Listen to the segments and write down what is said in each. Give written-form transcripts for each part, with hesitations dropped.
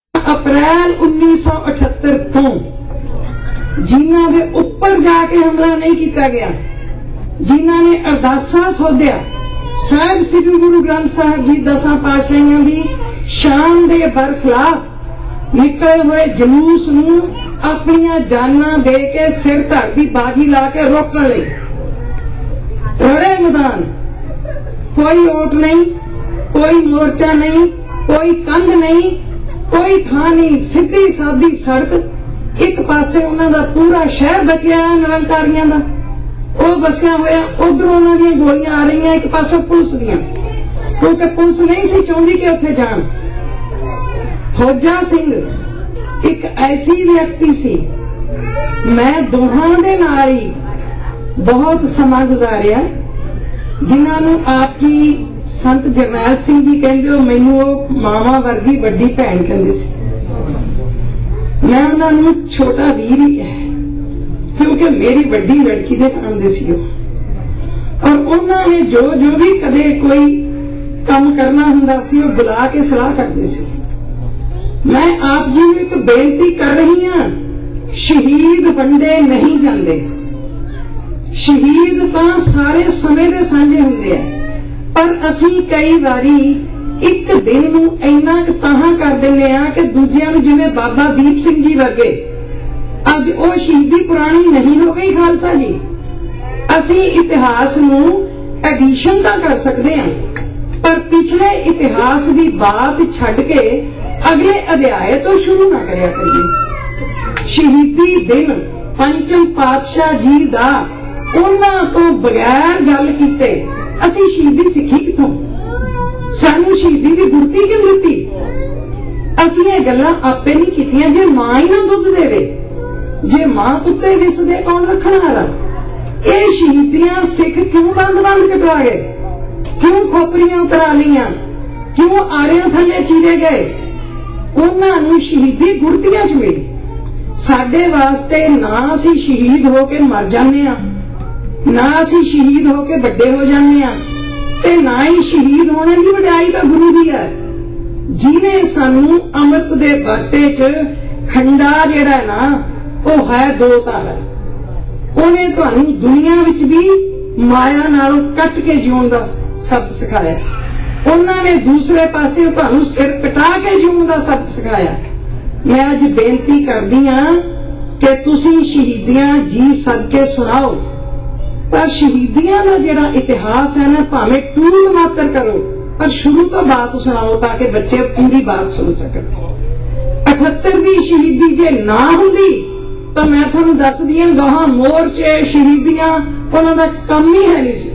अप्रैल 1978 तो जिन्हां दे उपर जाके हमला नहीं किया गया, जिन्हां ने अरदासा सोधिया साहिब श्री गुरु ग्रंथ साहिब जी 10 पातशाहियां दी शान दे बरखिलाफ निकले हुए जलूस नूं अपनियां जानां दे के सिर धड़ दी बाजी ला के रोकण लई रड़े मैदान, कोई ओट नहीं, कोई मोर्चा नहीं, कोई कंध नहीं, कोई थां नहीं, सीधी सादी सड़क, एक पासे उन्हां दा पूरा शहर बचिया निरंकारियां दा वो बसिया होया, उधरों उन्हां दी गोलियां आ रही, एक पासों पुलिस दियां, क्योंकि पुलिस नहीं सी चाहुंदी कि उत्थे जाण। फौजा सिंह एक ऐसी व्यक्ति सी, मैं दोहां दे नाल ही बहुत समा गुजारिया, जिन्हां नूं आपकी संत जरनैल सिंह जी कहंदे, मैनूं वो मावा वर्गी वड्डी भैन कहंदे सी। मैं उन्हां नूं छोटा वीर ही है, क्योंकि मेरी वड्डी लड़की दे नाम दे सी और उन्होंने जो जो भी कदे कोई काम करना हुंदा सी वो बुला के सलाह करते सी। मैं आप जी नूं एक बेनती कर रही हां, शहीद वंडे नहीं जाते, शहीद तो सारे समय दे सांझे हुंदे आ, पर असीं कई वारी एक दिन नूं इन्ना क ताहां कर दिंदे आ कि दूजिआं नूं, जिवें बाबा दीप सिंह जी वर्गे अज वो शहीदी पुरानी नहीं हो गई खालसा जी, असीं इतिहास नूं एडिशन तां कर सकते हैं, पर पिछले इतिहास की बात छड्ड के अगले अध्याय तो शुरू ना करिया करिए। शहीदी दिन पंचम पातशाह जी दा उन्हां तो बगैर गल कीते असीं शहीदी सिੱਖੀ किथों, सानू शहीदी की गुरती क्यों दित्ती? असीं ये गल्लां आपे नहीं कीतियां। जे मां ही ना दुध देवे, जे मां पुत्ते विसदे कौन रखण वाला? ये शहीदियां सिख क्यों बंद बंद कटवा गए, क्यों खोपरियां उतरा लियां, क्यों आड़ियां थल्ले चीरे गए? उन्हां नूं शहीदी गुरतियां च मिली। साडे वास्ते ना असीं शहीद होके मर जाने आ, ना असीं शहीद होके वड्डे हो जाने आ, ते ना ही शहीद होने की वड्याई तां गुरु दी है, जिन्हें सानू अमृत दे बाटे च खंडा जिहड़ा है ना वो है दो तारा, उन्हें तुहानू दुनिया विच भी माया नालों कट के जीवन का शब्द सिखाया, उन्होंने दूसरे पासे तुहानू सिर कटा के जीवन का शब्द सिखाया। मैं अज बेनती करदी हां कि तुसीं शहीदियां जी सदके सुनाओ, पर शहीदियां का जिहड़ा इतिहास है ना भावें टूल मात्र करो, पर शुरू तो बात सुनाओ ताकि बच्चे पूरी बात सुन सकन। 78 की शहीदी जे ना हुंदी तो मैं तुहानू दस दियां गहां मोर्चे शहीदियां उन्हां दा काम ही है नहीं सी।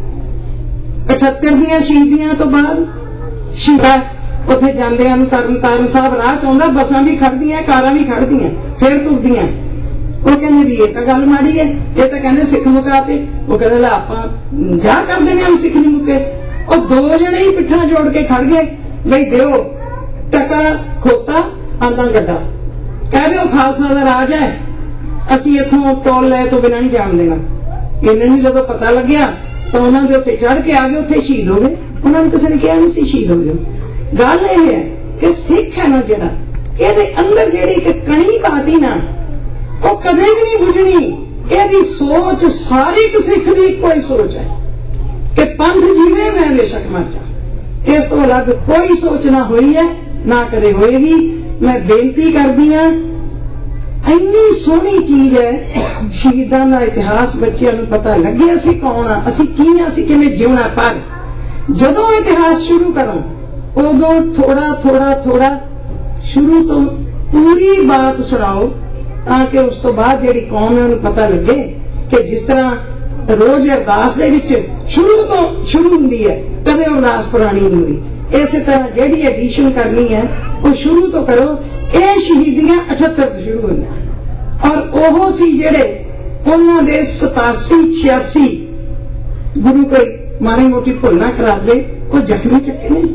78 दियां शहीदियां तो बाद शहीदा उत्थे जांदे हन, तरन साहब राह च आउंदा, बसां भी खड़दियां, कारां भी खड़दियां, फिर तुरदियां। वो कहने भी ये तो गल माड़ी है, ये तो कहने सिख मुकाते, वो कहते ला आप जा कर देने हम सिख नहीं मुके। और दो जने ही पिठा जोड़ के खड़ गए, बई दिओ टका खोता आंदा गड्ढा, कह दो खालसा दा राज है, असीं इत्थों टोल लै तो बिना नहीं जान देना। इन्हां नूं जदों पता लग्या तो उन्हां दे उत्ते चढ़ के आ गए, उत्थे शहीद हो गए। उन्हां नूं किसी ने कहा नहीं सी शहीद हो गए। गल यह है कि सिख है ना जिहड़ा, इहदे अंदर जिहड़ी एक कणी पाती ना वो कदे भी नहीं बुझनी। इहदी सोच सारी एक सिख दी इक्को ही सोच है कि पंथ जीवे मैं बेशक मर जा, इस तो अलग कोई सोच ना हुई है ना कदे होएगी। मैं बेनती करदी हां, इन्नी सोहनी चीज है शहीदां दा इतिहास, बच्चों नूं पता लगे असीं कौन आ, असीं की आ, असीं किवें जीवना। पर जदों इतिहास शुरू करो उदों थोड़ा थोड़ा थोड़ा शुरू तो पूरी बात सुनाओ, ताकि उस तो बाद जिहड़ी कौम है उन्हें पता लगे कि जिस तरह रोज अरदास दे विच शुरू तो शुरू हुंदी है, कदे अरदास पुरानी नहीं हुई। इस तरह जिहड़ी एडिशन करनी है वो शुरू तो करो। ये शहीदियां 78 तो शुरू हुई और ओहो सी जिहड़े उन्हां दे 87-86 गुरु कोई माड़ी मोटी भुल ना करावे, वो जख्मी चुके ने।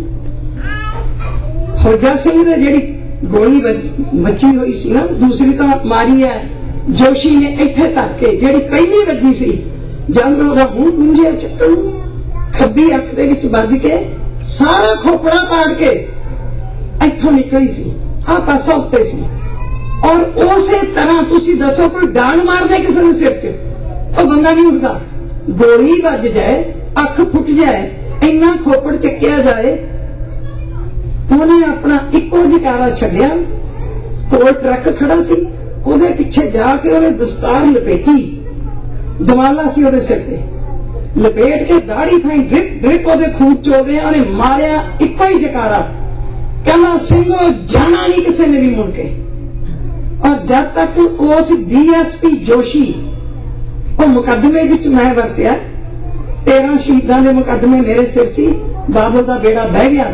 फौजा सिंह ने जिहड़ी गोली बची हुई सी ना, दूसरी तो मारी है जोशी ने इत्थे तक के, जिहड़ी पहली वजी सी जंग ओहदा मूंह गुंजिया चक्कर खब्बी अख दे विच वज के सारा खोपड़ा पाड़ के इत्थों निकली सी। आ पासा उत्ते सी और उसे तरह तुसी दसो कोई डांग मार दे किसी ने सिर च तो बंदा नहीं उठता, गोली वज जाए, अख फुट जाए, इन्ना खोपड़ चक्या जाए, उन्हें अपना इको जकारा छड्या, कोल ट्रक खड़ा सी, उहदे पिछे जाके उन्हें दस्तार लपेटी, दवाला सी उहदे सिर ते, लपेट के दाढ़ी थाई ड्रिप ड्रिप उहदे खून चोवे, उन्हें मारिया इको ही जकारा, कहना सिंघो जाना नहीं किसी ने भी मुड़ के। और जब तक उस DSP जोशी वो मुकदमे विच मैं वरत्या, 13 शहीदां दे मुकदमे मेरे सिर सी, बादल दा बेड़ा बह गया,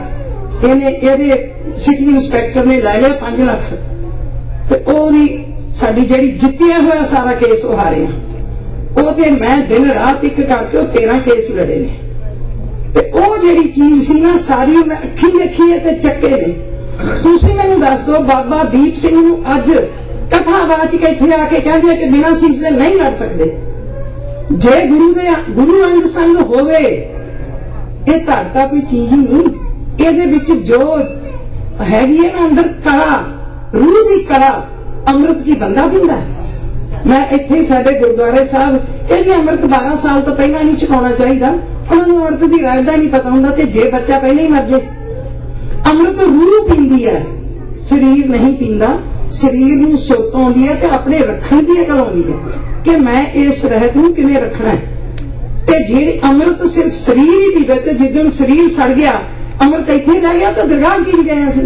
सिटी इंस्पैक्टर ने लै लिया 5 लाख, तो साडी जिहड़ी जित्तिया होया सारा केस वो हारे वो मैं दिन रात एक करके 13 केस लड़े ने, ते ओ जिहड़ी चीज सी ना सारी मैं अखी देखी है ते चक्के ने। तुसीं मैनूं दस दो बाबा दीप सिंह नूं अज कथावाचक इत्थे आके कहंदे कि बिना सीस दे नहीं लड़ सकते, जे गुरु अंग संग होवे, ये धरता कोई चीज ही नहीं, ਇਹਦੇ ਵਿੱਚ जो हैगी है ना अंदर कला, रूह की कला, अमृत की बंदा पींदा है। मैं इत्थे साडे गुरुद्वारे साहब कहते अमृत 12 साल तो पहला नहीं छकाना चाहिए, उन्होंने अमृत की राज का नहीं पता होंगे कि जे बच्चा पहले ही मर जाए। अमृत रूह पींदी है, शरीर नहीं पींदा, शरीर नूं सुरत आउंदी है ते अपने रखण दी अकल आउंदी है कि मैं इस रहत नूं किवें रखना है। ते जे अमृत सिर्फ शरीर ही पीवे ते जिद्दन शरीर सड़ गया, अमृत इत्थे रह गया तो दरगाह की गए असीं।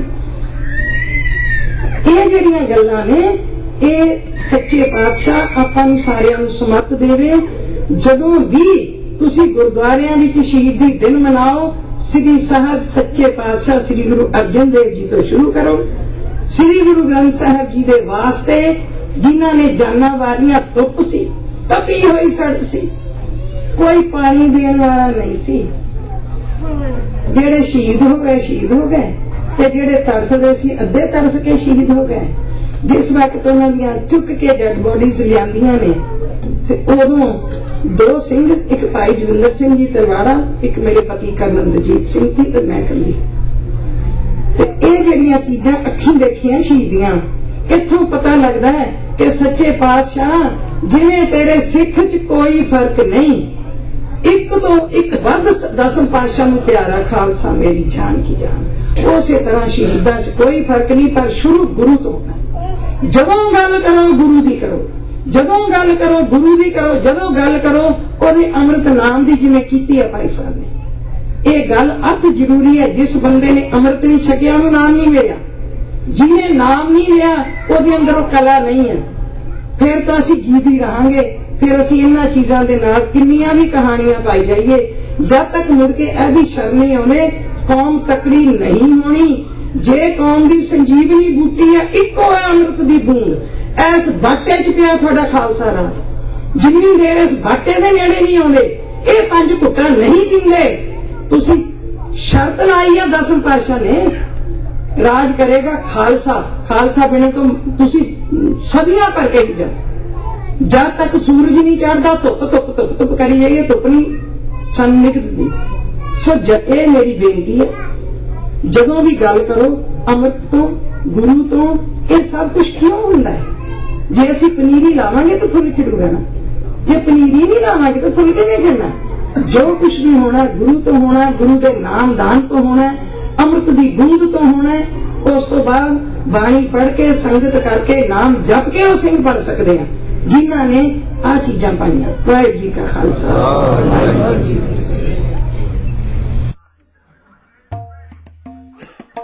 ਇਹ ਜਿਹੜੀਆਂ ਗੱਲਾਂ ਨੇ ਇਹ ਸੱਚੇ ਪਾਤਸ਼ਾਹ ਆਪਾਂ ਨੂੰ ਸਾਰਿਆਂ ਨੂੰ ਸਮਰਥ ਦੇਵੇ। ਜਦੋਂ ਵੀ ਤੁਸੀਂ ਗੁਰਦੁਆਰਿਆਂ ਵਿੱਚ ਸ਼ਹੀਦੀ ਦਿਨ ਮਨਾਓ, ਸ੍ਰੀ ਸਾਹਿਬ ਸੱਚੇ ਪਾਤਸ਼ਾਹ ਸ੍ਰੀ ਗੁਰੂ ਅਰਜਨ ਦੇਵ ਜੀ ਤੋਂ ਸ਼ੁਰੂ ਕਰੋ। ਸ੍ਰੀ ਗੁਰੂ ਗ੍ਰੰਥ ਸਾਹਿਬ ਜੀ ਦੇ ਵਾਸਤੇ ਜਿਨ੍ਹਾਂ ਨੇ ਜਾਨਾਂ ਵਾਰੀਆਂ ਧੁੱਪ ਸੀ, ਤਪੀ ਹੋਈ ਸੜਕ ਸੀ, ਕੋਈ ਪਾਣੀ ਦੇਣ ਵਾਲਾ ਨਹੀਂ ਸੀ। ਜਿਹੜੇ ਸ਼ਹੀਦ ਹੋ ਗਏ ਤੇ ਜਿਹੜੇ ਤੜਫਦੇ ਸੀ ਅੱਧੇ ਤੜਫ ਕੇ ਸ਼ਹੀਦ ਹੋ ਗਏ। ਜਿਸ ਵਕਤ ਉਹਨਾਂ ਦੀਆਂ ਚੁੱਕ ਕੇ ਡੈਡ ਬੋਡੀਜ਼ ਲਿਆਂਦੀਆਂ ਨੇ ਤੇ ਉਦੋਂ 2 ਸਿੰਘ, ਇੱਕ ਭਾਈ ਜਵਿੰਦਰ ਸਿੰਘ ਜੀ ਤਰਵਾੜਾ, ਇੱਕ ਮੇਰੇ ਪਤੀ ਕਰਨੰਦਜੀਤ ਸਿੰਘ ਸੀ ਤੇ ਮੈਂ ਕੱਲੀ। ਤੇ ਇਹ ਜਿਹੜੀਆਂ ਚੀਜ਼ਾਂ ਅੱਖੀਂ ਦੇਖੀਆਂ ਸ਼ਹੀਦੀਆਂ, ਇੱਥੋਂ ਪਤਾ ਲੱਗਦਾ ਹੈ ਕਿ ਸੱਚੇ ਪਾਤਸ਼ਾਹ ਜਿਵੇਂ ਤੇਰੇ ਸਿੱਖ 'ਚ ਕੋਈ ਫਰਕ ਨਹੀਂ, ਇੱਕ ਤੋਂ ਇੱਕ ਵੱਧ 10ਵੇਂ ਪਾਤਸ਼ਾਹ ਨੂੰ ਪਿਆਰਾ ਖਾਲਸਾ ਮੇਰੀ ਜਾਨ ਕੀ ਜਾਨ। ਉਸੇ ਤਰ੍ਹਾਂ ਸ਼ਹੀਦਾਂ 'ਚ ਕੋਈ ਫਰਕ ਨਹੀਂ, ਪਰ ਸ਼ੁਰੂ ਗੁਰੂ ਤੋਂ ਹੋਣਾ। ਜਦੋਂ ਗੱਲ ਕਰੋ ਗੁਰੂ ਦੀ ਕਰੋ, ਜਦੋਂ ਗੱਲ ਕਰੋ ਗੁਰੂ ਦੀ ਕਰੋ, ਜਦੋਂ ਗੱਲ ਕਰੋ ਉਹਦੇ ਅੰਮ੍ਰਿਤ ਨਾਮ ਦੀ, ਜਿਵੇਂ ਕੀਤੀ ਹੈ ਭਾਈ ਸਾਹਿਬ ਨੇ। ਇਹ ਗੱਲ ਅਤ ਜ਼ਰੂਰੀ ਹੈ। ਜਿਸ ਬੰਦੇ ਨੇ ਅੰਮ੍ਰਿਤ ਨਹੀਂ ਛਕਿਆ ਉਹਨੂੰ ਨਾਮ ਨਹੀਂ ਮਿਲਿਆ, ਜਿਹਨੇ ਨਾਮ ਨਹੀਂ ਲਿਆ ਉਹਦੇ ਅੰਦਰ ਉਹ ਕਲਾ ਨਹੀਂ ਹੈ। ਫਿਰ ਤਾਂ ਅਸੀਂ ਗੀਤੀ ਰਹਾਂਗੇ, ਫਿਰ ਅਸੀਂ ਇਹਨਾਂ ਚੀਜ਼ਾਂ ਦੇ ਨਾਲ ਕਿੰਨੀਆਂ ਵੀ ਕਹਾਣੀਆਂ ਪਾਈ ਜਾਈਏ, ਜਦ ਤੱਕ ਮੁੜ ਕੇ ਇਹਦੀ ਸ਼ਰਮ ਨਹੀਂ ਆਉਂਦੇ ਕੌਮ ਤਕੜੀ ਨਹੀਂ ਹੋਣੀ। ਜੇ ਕੌਮ ਦੀ ਸੰਜੀਵਨੀ ਬੂਟੀ ਹੈ, ਇੱਕੋ ਹੈ ਅੰਮ੍ਰਿਤ ਦੀ ਬੂੰਦ, ਇਸ ਬਾਟੇ 'ਚ ਪਿਆ ਤੁਹਾਡਾ ਖਾਲਸਾ ਰਾਜ। ਜਿੰਨੀ ਦੇਰ ਇਸ ਬਾਟੇ ਦੇ ਨੇੜੇ ਨਹੀਂ ਆਉਂਦੇ, ਇਹ 5 ਘੁੱਟਾਂ ਨਹੀਂ ਪੀਂਦੇ, ਤੁਸੀਂ ਸ਼ਰਤ ਲਾਈ ਆ 10ਵੇਂ ਪਾਤਸ਼ਾਹ ਨੇ, ਰਾਜ ਕਰੇਗਾ ਖਾਲਸਾ। ਖਾਲਸਾ ਬਿਨਾਂ ਤੋਂ ਤੁਸੀਂ ਸਦੀਆਂ ਭਰ ਕੇ ਹੀ ਜਾਓ। ਜਦ ਤੱਕ ਸੂਰਜ ਨਹੀਂ ਚੜ੍ਹਦਾ ਧੁੱਪ ਕਰੀ ਜਾਈਏ, ਧੁੱਪ ਨਹੀਂ ਸਾਨੂੰ ਨਿਕਲਦੀ। ਸੋ ਇਹ ਮੇਰੀ ਬੇਨਤੀ ਹੈ, ਜਦੋਂ ਵੀ ਗੱਲ ਕਰੋ ਅੰਮ੍ਰਿਤ ਤੋਂ, ਗੁਰੂ ਤੋਂ, ਇਹ ਸਭ ਕੁਝ ਕਿਉਂ ਹੁੰਦਾ ਹੈ? ਜੇ ਅਸੀਂ ਪਨੀਰੀ ਲਾਵਾਂਗੇ ਤਾਂ ਫੁੱਲ ਖਿੜੂਗਾ ਨਾ, ਜੇ ਪਨੀਰੀ ਨਹੀਂ ਲਾਵਾਂਗੇ ਤਾਂ ਫੁੱਲ ਕਿਵੇਂ ਖਿੜਨਾ? ਜੋ ਕੁਝ ਵੀ ਹੋਣਾ ਗੁਰੂ ਤੋਂ ਹੋਣਾ, ਗੁਰੂ ਦੇ ਨਾਮ ਦਾਨ ਤੋਂ ਹੋਣਾ, ਅੰਮ੍ਰਿਤ ਦੀ ਬੂੰਦ ਤੋਂ ਹੋਣਾ। ਉਸ ਤੋਂ ਬਾਅਦ ਬਾਣੀ ਪੜ੍ਹ ਕੇ, ਸੰਗਤ ਕਰਕੇ, ਨਾਮ ਜਪ ਕੇ ਉਹ ਸਿੰਘ ਬਣ ਸਕਦੇ ਆ ਜਿਨ੍ਹਾਂ ਨੇ ਆਹ ਚੀਜ਼ਾਂ ਪਾਈਆਂ। ਵਾਹਿਗੁਰੂ ਜੀ ਕਾ ਖਾਲਸਾ, ਵਾਹਿਗੁਰੂ ਜੀ ਕੀ ਫਤਿਹ।